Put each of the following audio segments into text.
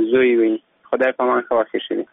زوی وي. خدای په امان ښه واقع شوي.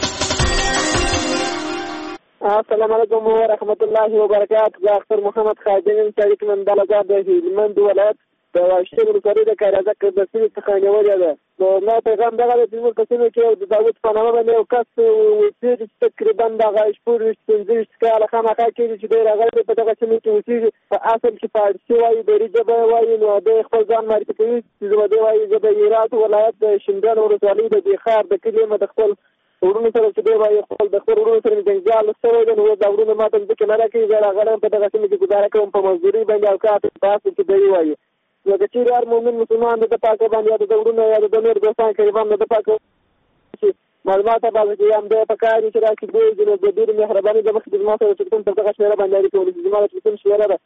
السلام علیکم ورحمت الله وبرکاته. زه اختر محمد خادم یم چې اړیکې مندلګار د هلمند ولایت د واشتې ولسوالۍ د کاریزک د سیمې څخه نیولې ده. نو ما پیغام دغه دی چې زموږ په سیمه کې د داود په نامه باندې یو کس اوسېږي چې تقریبا دغه 25 کاله خامخا کېږي چې دی راغلی دی په دغه سیمه کې اوسېږي. په اصل کې فارسي وایي، دري ژبه وایي. نو دی خپل ځان معرفي کوي چې دی وایي زه د هرات ولایت د شینډنډ ولسوالۍ د دې ښار د کلي یم. د خپل ورونو سره چې دی وایي د خپل ورونو سره مې جنجال شوی دی. نو اوس دا ورونه ما ته ځمکې نه راکوي. زه راغلی یم په دغه سیمه کې ګزاره کوم په مزدورۍ باندې او کار په اصل کې دی وایي. نو که چېرې هر مؤمن مسلمان د ده پاکه باندې یا د ورونه یا د نور دوستان قریبان د ده پاکه چې معلومات باندې چې هم دی په کار وي چې راکړي بوځي. نو د ډېرې مهرباني د مخکې د زما سره چې کوم پر دغه شمېره باندې اړیکه ونیسي. زما د ټلیفون شمېره ده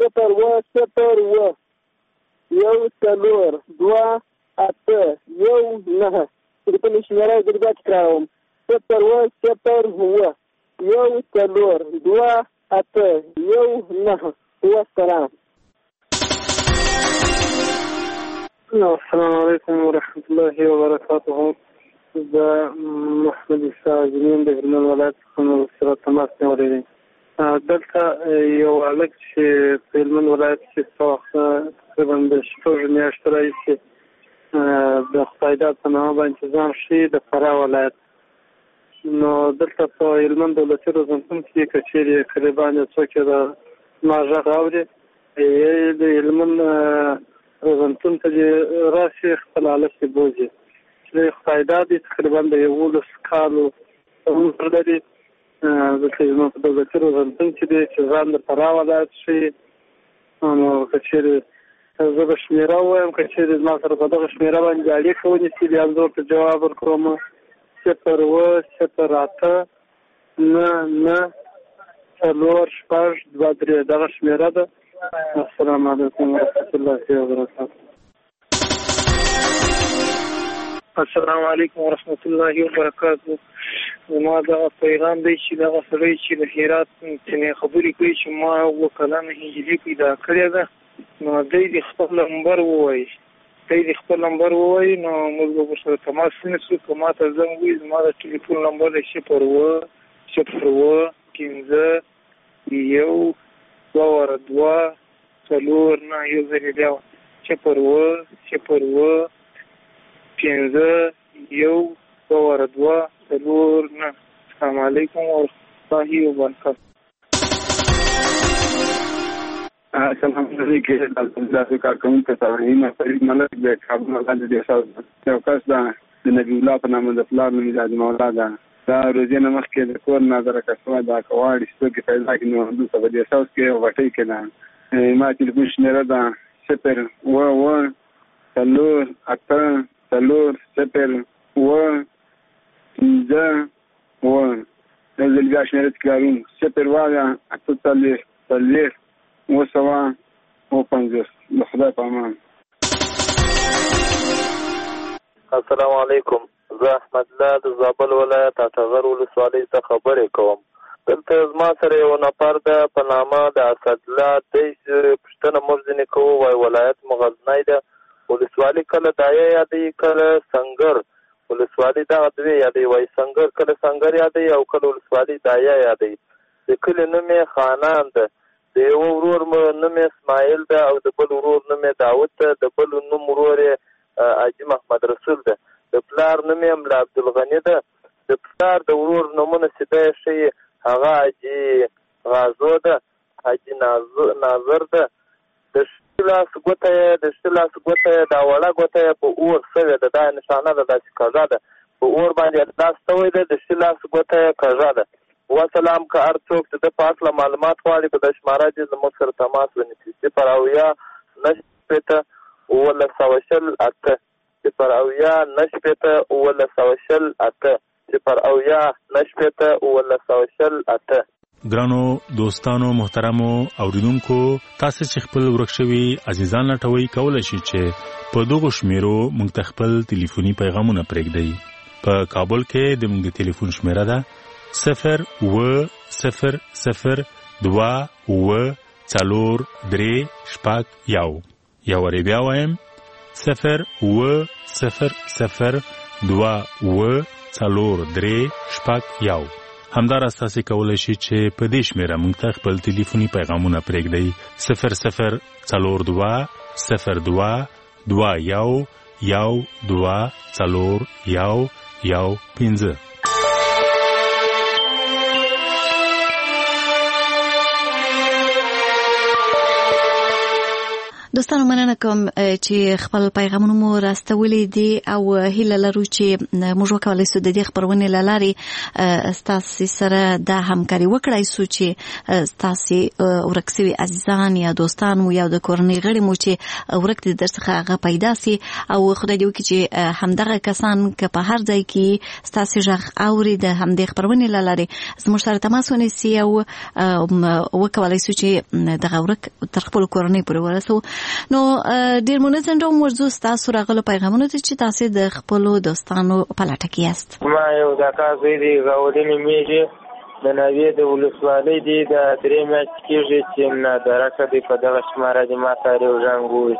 01014 ټلیفون شمېره یې زه بیا تکراروم 01014 والسلام. السلام علیکم ورحمت الله وبرکاته. زه محمد عیسی جنین د هلمند ولایت څخه سره تماس نیولی دی. دلته یو هلک چې په هلمند ولایت کې څه وخت تقریبا د 6 میاشتو راهیسې د خدایداد په نامه باندې ځان ښیي د فراه ولایت. نو دلته په هلمند دولتي روزنتون کې که چېرې قریبا څوک یې د ما غږ اوري د هلمند روزنتون ته دې راشي خپل هلک یې بوځي. چې خدایداد یې تقریبا د 11 کالو عمر لري. دلته زموږ په دولتي روزنتون کې دی چې ځان د فراه ولایت ښیي. نو که چېرې زه به شمېره ووایم، که چېرې زما سره په دغه شمېره باندې اړیکه ونیسي بیا زه ورته جواب ورکوم. 070899462 دغه شمېره ده. السلام علیکم ورحمت الله وبرکاته. السلام علیکم ورحمت الله وبرکاته. ما دغه پیغام دی چې دغه سړی چې د هرات څخه خبرې کوي چې ما 2 کلنه هجري پیدا کړې ده. نو دی د خپل نمبر ووایي نو موږ به ورسره تماس ونیسو. که ما ته زنګ ووایي زما د ټلیفون نمبر دی 0101242 یو ځل بیا 010151242. السلام علیکم ورحمت الله وبرکاته. السلام علیکم تاسو کارکونکو ته وایم فرید ملک د کابل ولایت د یو کس د نبی الله په نامه د پلار نوم یې د مولا ده. دا روزي نه مخکې د کور نظر کسوه دا کواړي ستوګې پیدا کړي. نو دلته په دې ساوس کې یو غټۍ کې ده. ما تلیفون شمېره ده 01084 یو ځل بیا شمېره تکراروم 01084 50 د خدای په امان. السلام علیکم. زه احمد الله د زابل ولایت اټغر ولسوالۍ څخه خبرې کوم. دلته زما سره یو نفر ده په نامه د اسدالله دی پوښتنه موږ ځینې کوو. وایي ولایت مو غزنی ده، ولسوالي کله دایه یادوي کله سنګر. ولسوالي دغه دوې یادوي، وایي سنګر کله سنګر یادوي او کله ولسوالي دایه یادوي. د کلي نوم یې خانان ده. د یو ورور نوم یې اسماعیل ده او د بل ورور نوم یې داود ده. د بل نوم ورور یې حاجي محمد رسول ده. د پلار نوم یې ملا عبدالغني ده. د پلار د ورور نومونه چې دی ښیي هغه حاجي غازو ده، حاجي ناظر ده. د ښي لاس ګوته یې دا وړه ګوته یې په اور سوې ده. دا نشانه ده داسې کږه ده. په اور باندې لاس سوی ده. د ښي لاس ګوته یې کږه ده. وسلام. که هر څوک د په هکله معلومات غواړي په د شماره دې زموږ سره تماس ونیسي 090 1908 090 ګرانو دوستانو محترمو اوریدونکو، تاسو چې خپل ورک شوي عزیزان لټوي کولای شئ چې په دغه شمیرو موږ ته خپل ټلیفوني پیغامونه پرېږدئ. په کابل کې د موږ ټلیفون شمیره ده 0100243 یو ری بیا وایم 0100243 0202436 همداراز تاسو کولی شئ چې په دې شمیره موږ ته خپل ټلیفوني پیغامونه پرېږدئ 004221124115. دوستانو مننه کوم چې خپل پیغامونه مو راستولې دي او هیله لرو چې موږ وکولای شو د دې خبرونې له لارې ستاسو سره د همکاري وکړای شو چې ستاسو ورکسوي عزیزان یا دوستان مو یا د کورنۍ غړي مو چې ورک دي درڅخه هغه پیدا سي او خدای دې وکړي چې همدغه کسان که په هر ځای کې ستاسو ژغ اوري د همدې خبرونې له لارې زموږ سره تماس ونیسي او وکولای شو چې دغه ورک تر خپل کورنۍ پورې ورسو. نو ډیر منظم ډول موضوع تاسو راغلو پیغامونه چې تاسو د خپل دوستانو په لټه کې یاست. ما یو د کاغذ دی غوډینې میږي د نوې د ولسوالۍ دی د درې میاشت کېږي چې نه درکه دی په دغه شماره دی ما ته یو ژوند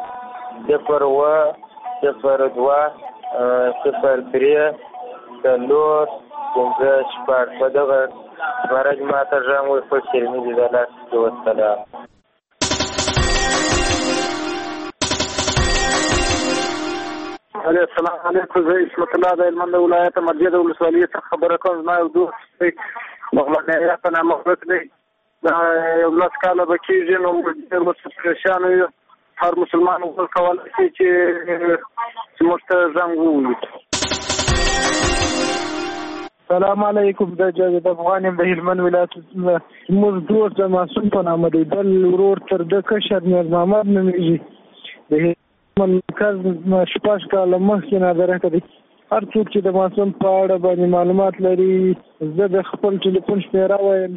0-02-03-4 په دغه شماره دی ما ته ژوند په شرمې دی د لاس کې وسله. السلام علیکم. زه اسمت الله د هلمند ولایت مرجع د ولسوالۍ څخه خبره کوم. زما یو دوست دی مغلقه په نامه ورک دی یو لس کاله به کېږي. نو موږ ډېر ورته پریشان یو. هر مسلمان وکولی شي چې موږ ته زنګ ووهي. سلام علیکم. د جاوید افغان یم د هلمند ولایت. زموږ دوست د معصوم په نامه دی. بل ورور تر ده کشر نیاز محمد نومیږي. د مرکز شپږ کاله مخکې نادره کړی. هر څوک چې د معصوم په اړه باندې معلومات لري زه د خپل ټلیفون شمیره وایم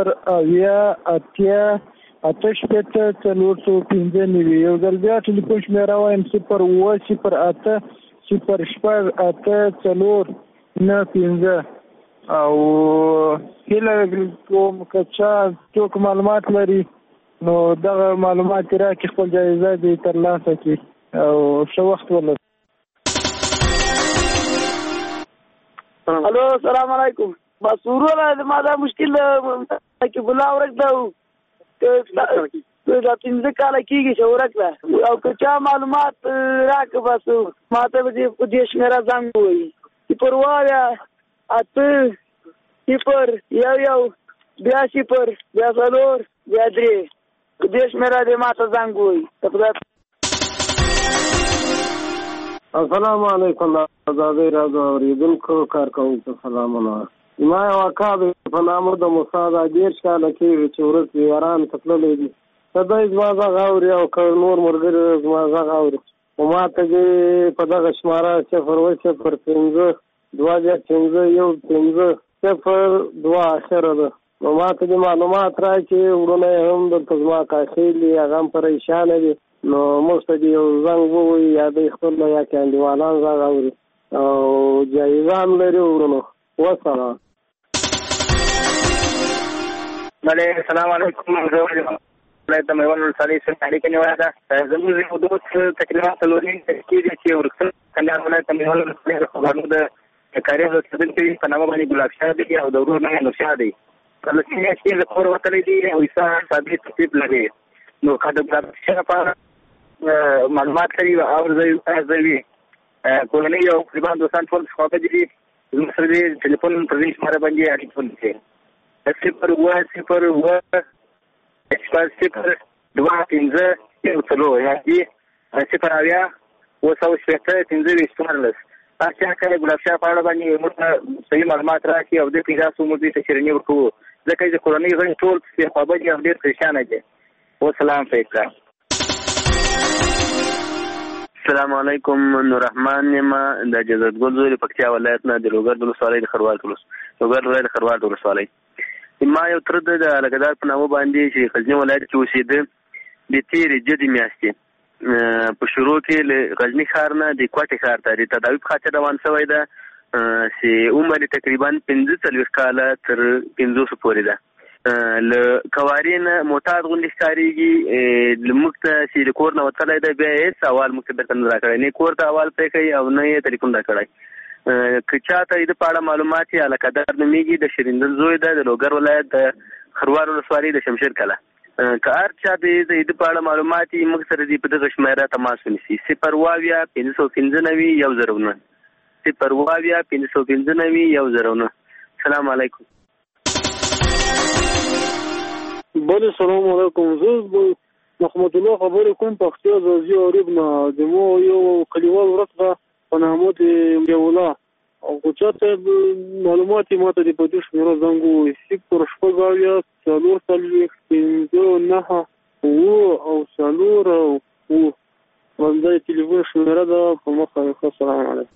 0-8-8-405 یو ځل بیا ټلیفون شمیره وایم 0-8-8-405 او هیله کوم که چا څوک معلومات لري نو دغه معلومات راکړي خپل جایزه دې ترلاسه کړي او ښه وخت ولري. الو السلام علیکم. بس وروره ما دا مشکل کې بلا ورکده دا 15 کاله کېږي چې ورکده او که چا معلومات راکړه بس ما ته به دې شمېره زنګ ووهي 0-8-1-1-4-3 دې شمېره دې ما ته زنګ ووهي. السلام علیکم. ازادۍ راډیو اورېدونکو کارکوونکو سلامونه. ما یو اکا دی په نامه د موسی دا 13 کاله کېږي چې ورځ یاران ته تللی دي. دی زما غږ اوري او که نور ملګري زما غږ اوري خو ما ته دې په دغه شماره 0-5-5-1-5-2 اخره ده. نو ما ته دې معلومات راکړي. وروڼه یې هم دلته زما کاخیل دي هغه هم پریشانه دي. نو موږ ته دې یو زنګ ووهي یا دوی خپل یا کې انډیوالان غږ اوري او جایزه هم لري. وروڼو وسلام. السلام علیکم. زه ولایت د میوند ولسوالۍ څخه اړیکه نیولې ده. زموږ یو دوست تقریبا 4 کېږي چې ورکسل کندهار ولایت د میوند ولسوالۍ د خبرونو د کاري اوسېدونکی په نامه باندې ګلاب شاه دی او د ورور نوم نورشاه دی. کله چې یې د کور وتلی دی او عیسی ثابت ترتیب لري. نو که د ګلاب شاه لپاره معلومات لري او ارزوي کورنۍ او قریبان دوستان ټول خوابه دي زموږ سره دې ټلیفون پر دې شماره باندې اړیکه ونیسئ 0-1-0-2-5-1-4 یعنې 0-8-9-15 هر چا کله ګلاب شاه په اړه باندې موږ ته صحیح معلومات راکړي او دې پیدا سو موږ دې ته شیریني ورکوو ځکه چې کورنۍ غړي ټول خوابه دي او ډېر پریشانه دي. والسلام علیکم. السلام علیکم. نور رحمان یم د جزت ګل زوی پکتیا ولایت نه د لوګر ولسوالۍ د خروال ولسوالۍ. ما یو تر د لګدار په نامه باندې چې غزنی ولایت کې اوسېده د تیرې جدي میاشتې په شروع کې له غزنی ښار نه د کوټې ښار ته د تداوي په خاطر روان شوی ده چې عمر تقریبا 45 کاله تر 500 پورې ده. له کوارین معتاد غوندې ښکارېږي. موږ ته چې د کور نه وتلی دی بیا هېڅ احوال موږ ته درته نه راکړی نه کور ته احوال پرې کوي او نه یې تلیفون راکړی. که چاته د په اړه معلومات یا لکدار نومیږي د شریندل زوی ده د لوګر ولایت د خروار ولسوالۍ د شمشیر کله که هر چا د په اړه معلومات موږ سره دې په دغه شمیره تماس ونیسي 022-595-109 022-595-109. السلام علیکم. بله سلام علیکم. زه محمد الله خبرې کوم پښتو زوزي اورب نه د مو یو کلیوال ورته په نامه د یولا او چاته معلومات ماته د پدوش میرا زنګو سپور شپږاویا څلور تلويخ 59 او څلور او باندې ټلیفون شمیره ده په مخه. السلام علیکم.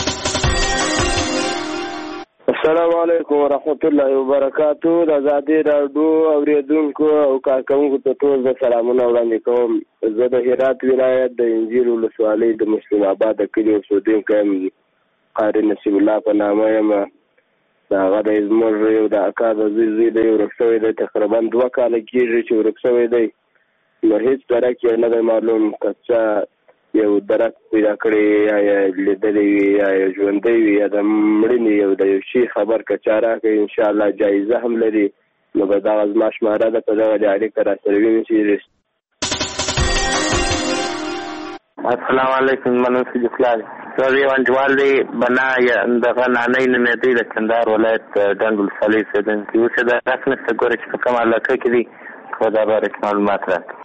السلام علیکم ورحمت الله وبرکاتہ. د آزادۍ راډیو اوریدونکو او کارکونکو ته ټول د سلامونه وړاندې کوم. زه د هرات ولایت د انجیل ولسوالۍ د مسلم آباد کلي اوسیدونکی یم. قاری نصیب الله په نامه یم. د هغه د زموږ یو د اکا د زوی دی ورک شوی دی. تقریبا 2 کاله کېږي چې ورک شوی دی. نو هېڅ درک یې نه دی معلوم که چا یو درک پیدا کړی یا لیدلی وي یا ژوندی وي یا د مړینې یو د یو شي خبر که چا راکړي انشاءالله جایزه هم لري. نو به دغه زما شماره ده په دغه اړیکه راسره ونیسي. السلام علیکم. منوس جفلال زه یو انډیوال دی بنا یا دغه نانۍ نومېدی د کندهار ولایت ډنډ ولسوالۍ اوسېدونکی. اوس یې دا رسم نشته ګوره چې په کومه علاقه کې دي خو دا باره کې معلومات راکړه.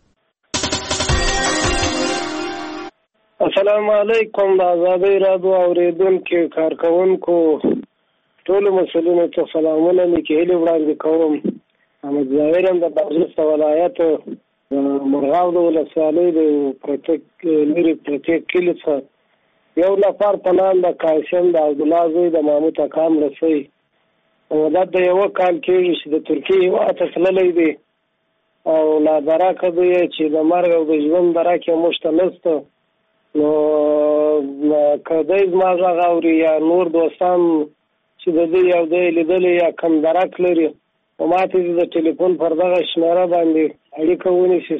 السلام علیکم. د آزادۍ راډیو اوریدونکو کارکونکو ټولو مسؤلینو ته سلامونه لیکي هیلې وړاندې کوم. احمد ظاهر هم د بغلس ولایت مرغاب د ولسوالۍ د لرې پرتې کلي څخه یو نفر په نام د قاسم د عبدالله زوی د محمود اکام رسوي مدت د 1 کال کېږي چې د ترکیې هېواد ته تللی دی او نادرکه دی چې د مرګ او د ژوند درک یې موږ ته نشته. نو که دی زما غږ اوري یا نور دوستان چې د دوی یو دی لیدلی یا کم درک لري نو ما ته د ټلیفون پر دغه شمیره باندې اړیکه ونیسي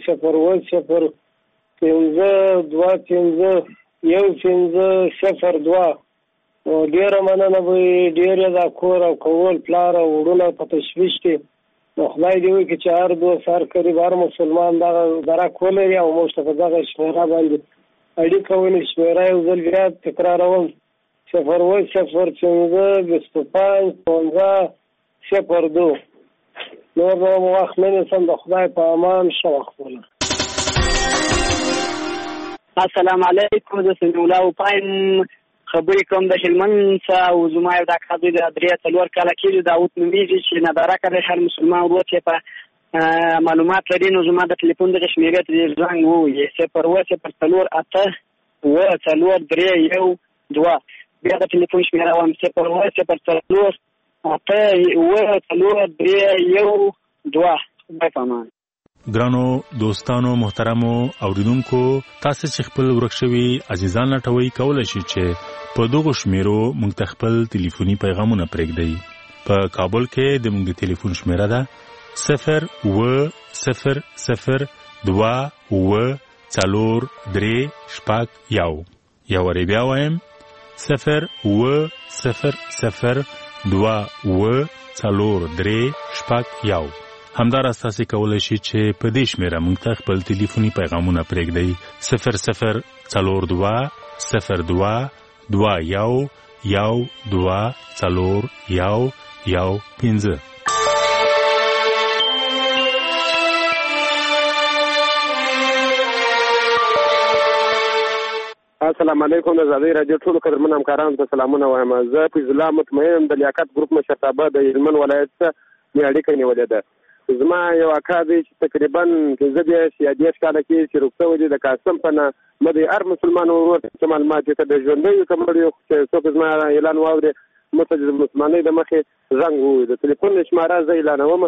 010-215-15002. نو ډېره مننه به ډېره دا کور او کول پلار او وړونه په تشویش کې نو خدای دې وکړي چې هر دوست هر قریب هر مسلمان دغه درک ولري او موږ ته په دغه شمیره باندې اړیکه ونیسي. شمیره یو ځل بیا تکراروم 010-25-50-02. نور نو وخت نه نیسم. د خدای په امان ښه وخت ولر. السلام علیکم. زه سمیع الله وپایم خبرې کوم د هلمند څخه او زما یو د اکا زوی د 3-4 کاله کېږي داود نومېږي چې نادرکه دی. هر مسلمان ورور چې په معلومات لري نو زما د ټلیفون دغه شمېرې ته دې زنګ ووهي 010-483-102. بیا د ټلیفون شمېره وایم 010-483-102. خدای په امان. ګرانو دوستانو محترمو اوریدونکو تاسو چې خپل ورک شوي عزیزان لټوي کولای شئ چې په دغه شمیرو موږ ته خپل ټلیفوني پیغامونه پرېږدئ. په کابل کې د موږ ټلیفون شمیره ده 010043431. یو وری بیا وایم 010043431. همداراز تاسو کولای شئ چې په دې شمیره موږ ته خپل ټلیفوني پیغامونه پرېږدئ 002-02-124-115. السلام علیکم. د آزادۍ راډیو ټولو قدرمن همکارانو ته سلامونه وایم. زه فیض الله مطمئن د لیاقت ګروپ مشرتابه د هلمند ولایت څخه مې اړیکه نیولې ده. زما یو اکا دی چې تقریبا 15 کاله کې چې روغ شوی دی د قاسم په نامه دی. هر مسلمان ورور ته معلومات یې د ژوندیو که مړ یو چې څوک زما اعلان واوري مته د مسلمانۍ د مخې زنګ ووهي. د ټلیفون شماره زه اعلانوم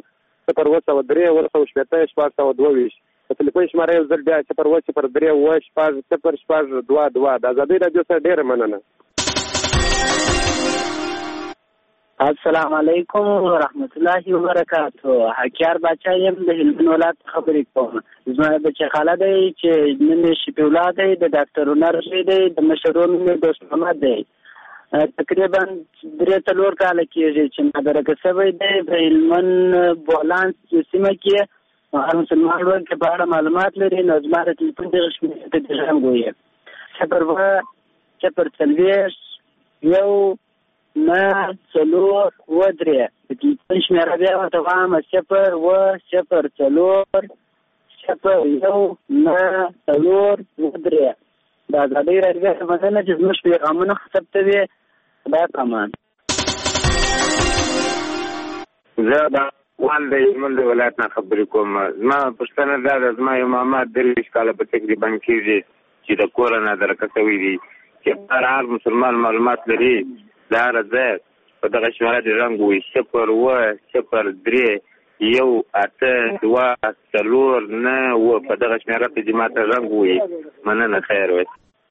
010-3-14-222. د ټلیفون شماره یو ځل بیا 010-3-14-222. د آزادۍ راډیو سره ډېره مننه. السلام علیکم ورحمت الله وبرکاتہ. حکیار باچا یم د هلمند ولایت خبرې کوم. زما بچی خاله دی چې نوم یې شفیع الله دی د ډاکټر هنر دی د مشرونو دوست محمد دی. تقریبا 3-4 کاله کېږي چې مدرکه شوی دی په هلمند بولان سیمه کې. هر مسلمان ورکې په اړه معلومات لري نو زما د ټلیفون دغه شمېرې ته د زنګ ووایي 02040 19 د ټلیفون شمېره بیا ورته وایم 02040 19 د ازادۍ راډیو څخه مننه چې زموږ پیغامونه ثبتوي. خدای پامان. زه د والد هلمند ولایت نه خبرې کوم. زما پوښتنه دا ده زما یو ماما 23 کاله په تقریبا کېږي چې د کوره نادرکه شوی دی چې هر مسلمان معلومات لري د هر ځای په دغه شمېره د رنګ وي 0203824 په دغه شمېره ته دې ماته رنګ وي. مننه خیر وي.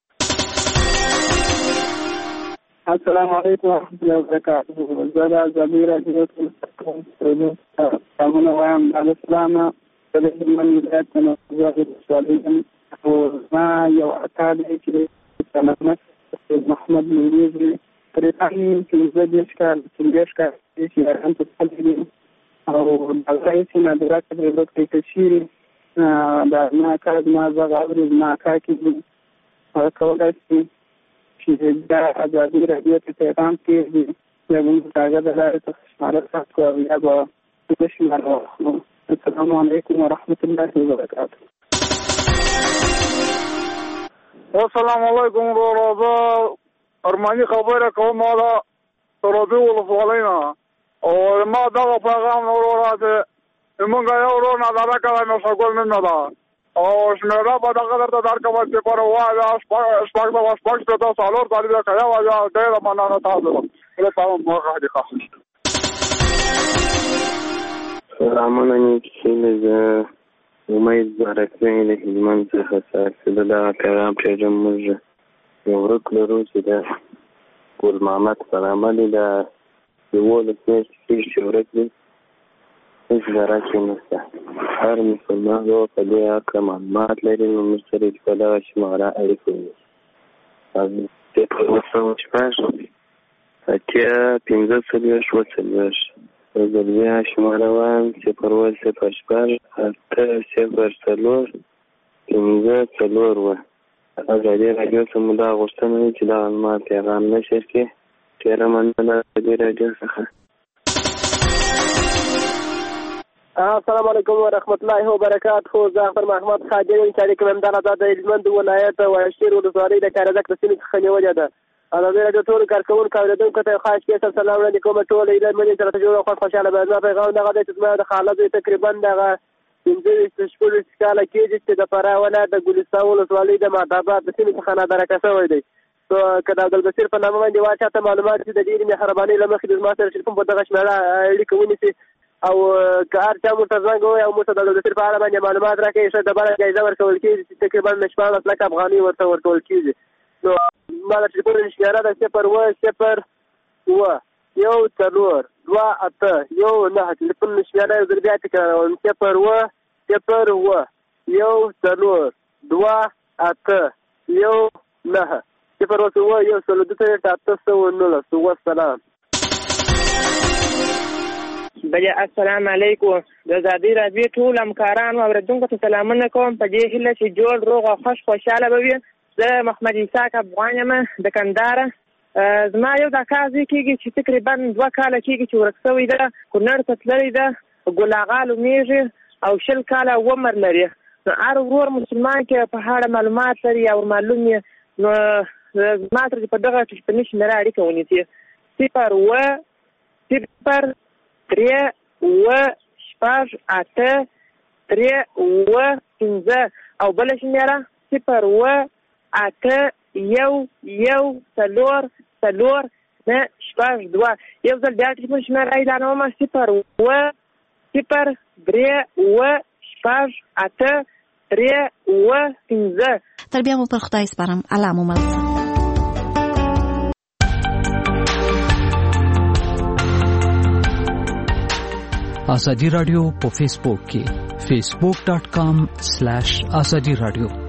السلام علیکم ورحمۃ اللہ وبرکاتہ. زه د ازادۍ راډیو سلامونه وایم د اسلام د هلمند ولایت نه او زما یو اکا دی چې سلامت محمد نوریزي تقریبا 15 کال چې هران ته تللی او هغه یې نادرکه د وروکې کشیري د ما اکا زما زغ اوري زما اکا کې هغه کولی شي چې دا ازادي راډیو ته پیغام کېږي یا موږ هغه د لارې څخه شماره ساتو او یا به د شماره واخلو. السلام علیکم ورحمۃ الله وبرکاتہ. السلام علیکم ورو. زه ارماني خبره کوم دا ترابي ولسوالۍ نه او ما دغه پیغام وروره چې موږ یو ورور نادرکه مې شګول نه ده او شمېره به دغه درته درکوم چې پر وایه شپږ ته څلور طالبه که یوه یا ډېره مننه تاسو ته. سلامونه نیکې زه امید بارکزی د هلمند څخه ستاسو د دغه پیغام پرېږدم. موږ یو ورک لرو چې د ګل محمد په نامه دی د 11 میاشتې کېږي چې ورک دی. هېڅ ذره کې نشته. هر مسلمان په دې هکله معلومات لري نو موږ سره په دغه شماره اړیکه ونیسي. 01540 زه بیا شماره وایم 0204804 ازادي راډیو څخه مو دا غوښتنه وي چې دا ما پیغام نشر کړي. ډېره مننه د ازادي راډیو څخه. السلام علیکم ورحمۃ اللہ وبرکاتہ. زعفر محمد خادم شریک مندان د هلمند ولایت واشیر ولسوالۍ د کارزک د سیمې څخه نیولې ده. ازادي راډیو ټول کارکوونکو اوریدونکو ته خاص کیسه سلام وړاندې کوم. ټول هلمند سره جوړ او خوشاله به زما پیغام دغه د چې د خالد تقریبا دغه 15 کاله کېږي چې د فراه ولایت د ګلستان ولسوالۍ د معتبر د سیمې څخه نادرکه شوی دی. که د عبدالبصیر په نامه باندې واچاته معلومات چې د ډېرې مهربانۍ له مخې د زما سره چې کوم په دغه شمېره اړیکه ونیسي او که هر چا موږ ته زنګ ووایي او موږ ته د عبدالبصیر په اړه باندې معلومات راکړي ښه ډبره جایزه ورکول کېږي چې تقریبا 14 لکه افغانۍ ورته ورکول کېږي. نو ما د ټلیفون شمېره ده 020142819 ټلیفون شمېره یو ځل بیا تکراروم 020142819 والسلام. بیا السلام علیکم. د ازادۍ راډیو ټول همکارانو او اوریدونکو ته سلامونه کوم په دې هیله چې جوړ روغ او خوشحاله به وي. زه محمد اسحاق افغان یم د کندهاره. زما یو دا کار کېږي چې تقریبا 2 کاله کېږي چې ورک شوی ده. کونړ ته تللی ده. ګل اغا نومېږي او 20 کاله عمر لري. نو هر ورور مسلمان کې په اړه معلومات لري او معلوم یې نو زما سره په دغه ټلیفوني شمېره اړیکه ونیسي 0203835 او بل شمېره 0181442. یو ځل بیا ټلیفون شمېره اعلانوم 0203835. تر بیا مو پر خدای سپارم. الله مو مل شه. ازادي رادیو په فیسبوک کې facebook.com/azadi radio